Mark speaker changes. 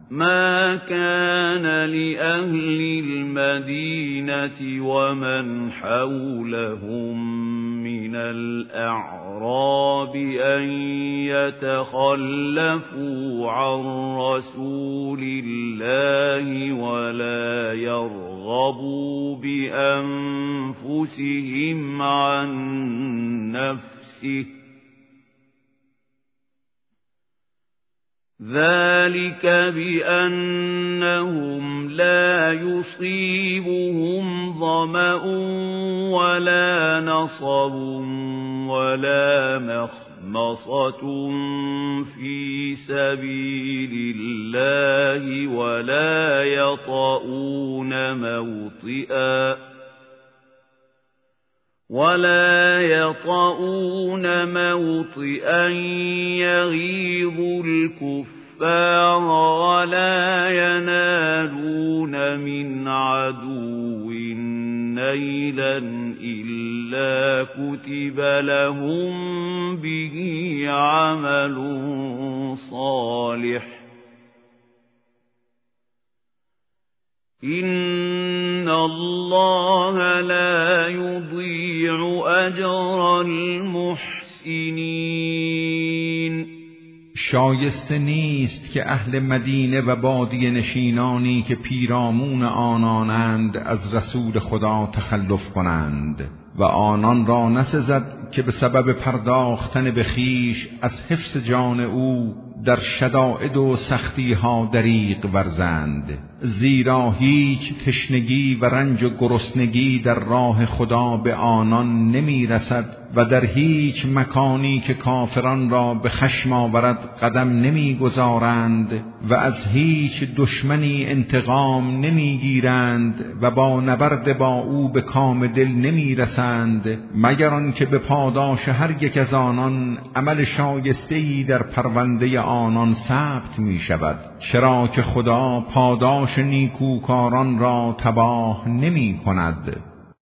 Speaker 1: ما كان لأهل المدينة ومن حولهم من الأعراب أن يتخلفوا عن رسول الله ولا يرغبوا بأنفسهم عن نفسه، ذلك بأنهم لا يصيبهم ظمأ ولا نصب ولا مخمصة في سبيل الله ولا يطؤون موطئا يغيظ الكفار ولا ينالون من عدو نيلا إلا كتب لهم به عمل صالح، إن الله لا يضيع أجر المحسنين.
Speaker 2: شایسته نیست که اهل مدینه و بادیه نشینانی که پیرامون آنانند از رسول خدا تخلف کنند و آنان را نسزد که به سبب پرداختن به خویش از حفظ جان او در شدائد و سختی ها دریغ ورزند، زیرا هیچ تشنگی و رنج و گرسنگی در راه خدا به آنان نمی رسد و در هیچ مکانی که کافران را به خشم آورد قدم نمی گذارند و از هیچ دشمنی انتقام نمی گیرند و با نبرد با او به کام دل نمی رسند، مگر آنکه به پاداش هر یک از آنان عمل شایسته‌ای در پرونده آنان ثبت می شود، چرا که خدا پاداش نیکوکاران را تباه نمی کند.